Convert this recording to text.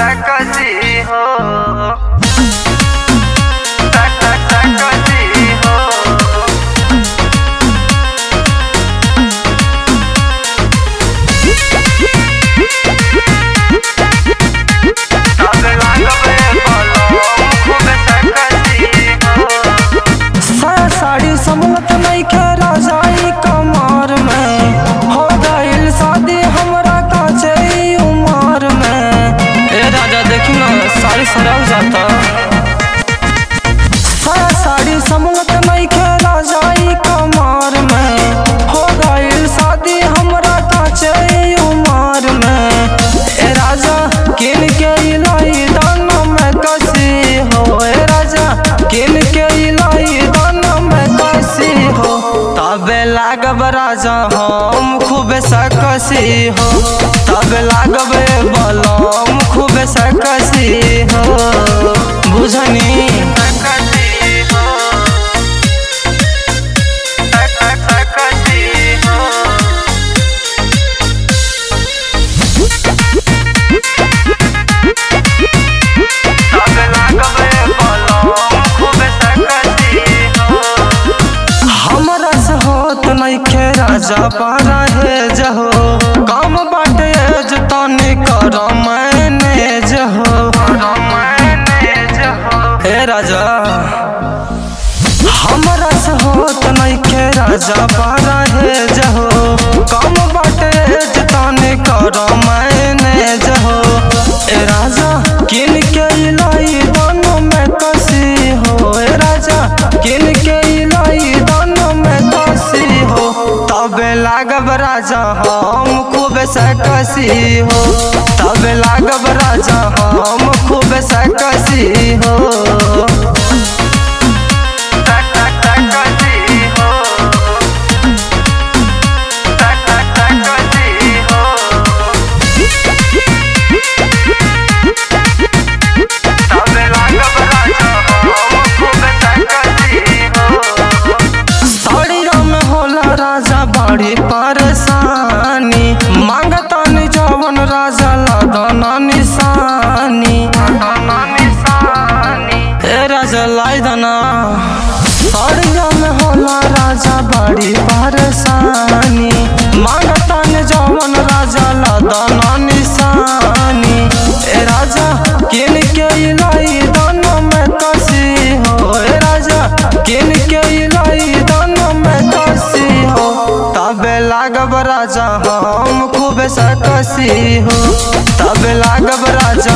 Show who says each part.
Speaker 1: सकसी हो, सकसी हो। तब लागबे बलम खूब सकसी हो।
Speaker 2: साड़ी समत नइखे राजाई कमर में, हो गइल शादी हमरा काचे उमर में। ए राजा देखी ना साड़ी सरक जाता। साड़ी समत नइखे राजाई कमर में, हो गइल शादी हमरा काचे उमर में। ए राजा किन के इलाई दाना में कसी हो, ए राजा किन के इलाई दाना में कसी हो। तबे लागब राजा हम खूब सकसी हो, तबे लागबे बलम खूब सकसी हो। बुझनी
Speaker 1: सकसी हो, सकसी हो। तब लागबे बलम खूब सकसी हो।
Speaker 2: हमरा से होत नइखे राजा पारा है जहो, काम बाटे जो तनी कर मैनेज हो। हे राजा हमरा से होत नइखे राजा पारा है जहो, काम बाटे जो तनी कर मैनेज हो। ए राजा किन के इलाई दानों में कसी हो, ए राजा किन के इलाई दानों में कसी हो। तबे लागब राजा हम खूब सकसी हो, तबे लागब राजा हम खूब सकसी हो।
Speaker 1: सकसी हो, सकसी हो। तब लागब राजा हम खूब सकसी हो।
Speaker 2: साड़िया में होला राजा बड़ी परेशानी, मांगतानी जवन राजा लादना निशानी। ए राजा लाई दना। साड़िया में होला राजा बड़ी परेशानी, मांगतानी जवन राजा लादना निशानी। ए राजा किन के इलाई दानों में कसी हो, ए राजा किन के इलाई दानों में कसी हो। तबे लागब राजा हम खूब सकसी हो, तबे लागब राजा